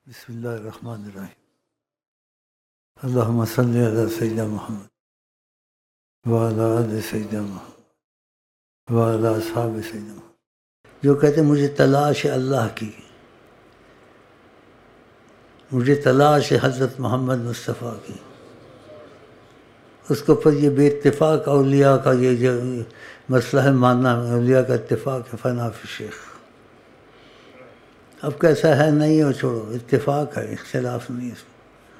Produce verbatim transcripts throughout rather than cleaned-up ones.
بسم اللہ الرحمن الرحیم اللہم صلی علی سیدنا محمد وعلی آل سیدنا محمد وعلی اصحاب سیدنا محمد۔ جو کہتے ہیں مجھے تلاش ہے اللہ کی، مجھے تلاش ہے حضرت محمد مصطفیٰ کی، اس کو پھر یہ بے اتفاق اولیاء کا یہ جو مسئلہ ہے ماننا، اولیاء کا اتفاق ہے فنا فی شیخ۔ اب کیسا ہے نہیں ہو چھوڑو، اتفاق ہے، اختلاف نہیں ہے۔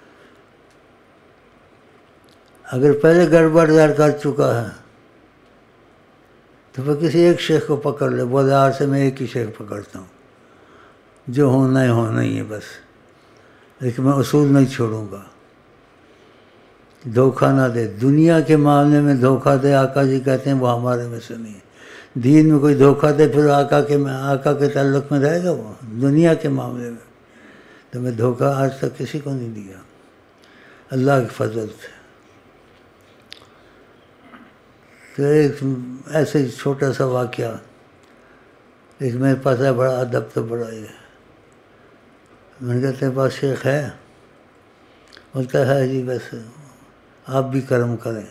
اگر پہلے گڑبڑ در کر چکا ہے تو پھر کسی ایک شیخ کو پکڑ لے، بولے آج سے میں ایک ہی شیخ پکڑتا ہوں، جو ہونا ہے ہونا ہی ہے بس، لیکن میں اصول نہیں چھوڑوں گا۔ دھوکہ نہ دے، دنیا کے معاملے میں دھوکہ دے، آقا جی کہتے ہیں وہ ہمارے میں سے نہیں ہے۔ دین میں کوئی دھوکہ دے پھر آقا کے میں آقا کے تعلق میں رہے گا، وہ دنیا کے معاملے میں تو میں دھوکہ آج تک کسی کو نہیں دیا، اللہ کے فضل سے۔ تو ایک ایسے ہی چھوٹا سا واقعہ، ایک میرے پاس ہے، بڑا ادب تو بڑا یہ، میں نے کہا تیرے پاس شیخ ہے؟ بولتا ہے جی بس آپ بھی کرم کریں،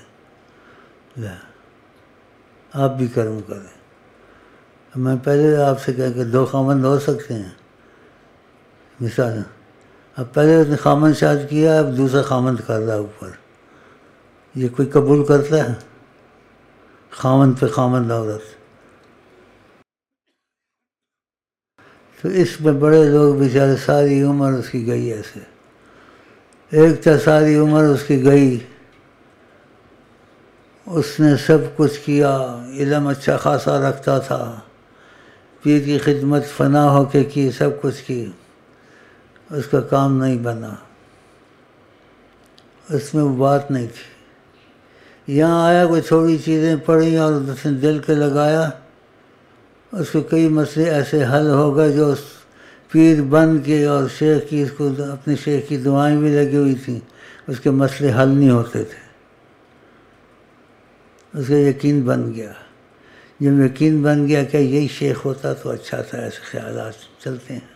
آپ بھی کرم کریں۔ میں پہلے آپ سے کہا کہ دو خامند ہو سکتے ہیں مثال، اب پہلے اس نے خامند شاد کیا، اب دوسرا خامند کر رہا ہے اوپر، یہ کوئی قبول کرتا ہے؟ خامند پہ خامند عورت۔ تو اس میں بڑے لوگ بیچارے ساری عمر اس کی گئی ایسے، ایک تا ساری عمر اس کی گئی، اس نے سب کچھ کیا، علم اچھا خاصا رکھتا تھا، پیر کی خدمت فنا ہو کے کی، سب کچھ کی، اس کا کام نہیں بنا، اس میں وہ بات نہیں تھی۔ یہاں آیا، کوئی تھوڑی چیزیں پڑھی اور اس نے دل کے لگایا، اس کے کئی مسئلے ایسے حل ہو گئے جو اس پیر بن کے، اور شیخ کی اس کو اپنے شیخ کی دعائیں بھی لگی ہوئی تھیں، اس کے مسئلے حل نہیں ہوتے تھے، اس کا یقین بن گیا۔ جب یقین بن گیا کہ یہی شیخ ہوتا تو اچھا تھا، ایسے خیالات چلتے ہیں۔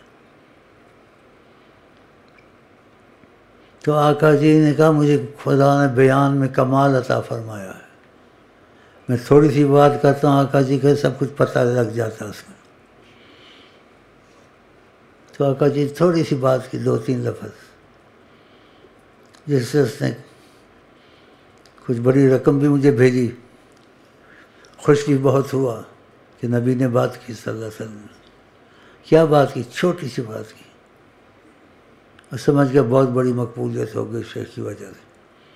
تو آقا جی نے کہا مجھے خدا نے بیان میں کمال عطا فرمایا ہے، میں تھوڑی سی بات کرتا ہوں، آقا جی کا سب کچھ پتہ لگ جاتا اس میں۔ تو آقا جی تھوڑی سی بات کی، دو تین لفظ، جس سے اس نے کچھ بڑی رقم بھی مجھے بھیجی، خوش بھی بہت ہوا کہ نبی نے بات کی صلی اللہ علیہ وسلم۔ کیا بات کی؟ چھوٹی سی بات کی، اور سمجھ گیا بہت بڑی مقبولیت ہو گئی شیخ کی وجہ سے۔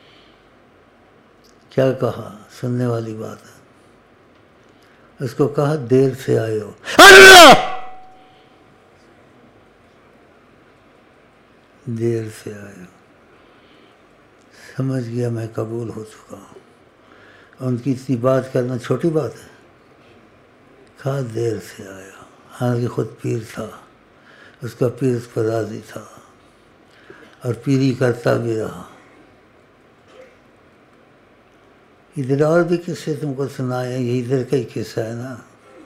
کیا کہا؟ سننے والی بات ہے۔ اس کو کہا دیر سے آئے ہو، اللہ دیر سے آئے ہو۔ سمجھ گیا میں قبول ہو چکا ہوں، ان کی اتنی بات کرنا چھوٹی بات ہے۔ کہا دیر سے آیا، حالانکہ خود پیر تھا، اس کا پیر اس پر راضی تھا، اور پیری کرتا بھی رہا۔ ادھر اور بھی قصے تم کو سنائے، یہ ادھر کا ہی قصہ ہے نا۔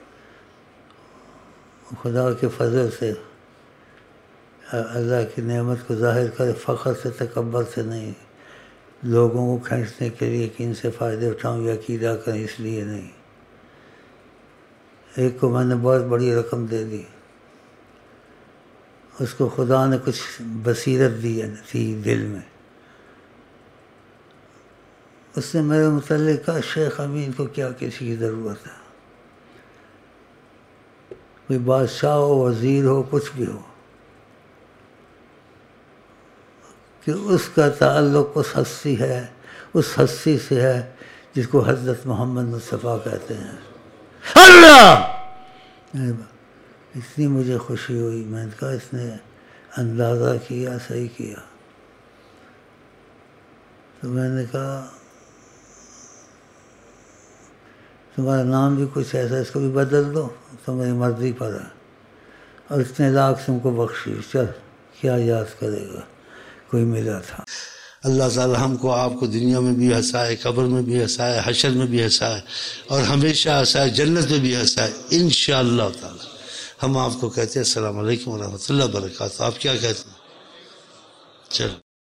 خدا کے فضل سے اللہ کی نعمت کو ظاہر کرے، فخر سے تکبر سے نہیں، لوگوں کو کھینچنے کے لیے کہ ان سے فائدے اٹھاؤں یا عقیدہ کریں اس لیے نہیں۔ ایک کو میں نے بہت بڑی رقم دے دی، اس کو خدا نے کچھ بصیرت دی تھی دل میں، اس نے میرے متعلق کہا شیخ امین کو کیا کسی کی ضرورت ہے، کوئی بادشاہ ہو، وزیر ہو، کچھ بھی ہو، کہ اس کا تعلق اس ہستی ہے، اس ہستی سے ہے جس کو حضرت محمد مصطفیٰ کہتے ہیں۔ اللہ! اتنی مجھے خوشی ہوئی، میں نے کہا اس نے اندازہ کیا، صحیح کیا۔ تو میں نے کہا تمہارا نام بھی کچھ ایسا، اس کو بھی بدل دو، تو میری مرضی پر ہے، اور اتنے لاکھ تم کو بخشی، چل کیا یاد کرے گا، کوئی ملا تھا۔ اللہ تعالی ہم کو آپ کو دنیا میں بھی ہنسائے، قبر میں بھی ہنسائے، حشر میں بھی ہنسائے، اور ہمیشہ ہنسائے، جنت میں بھی ہنسائے انشاءاللہ تعالی۔ ہم آپ کو کہتے ہیں السلام علیکم ورحمۃ اللہ وبرکاتہ۔ آپ کیا کہتے ہیں؟ چلو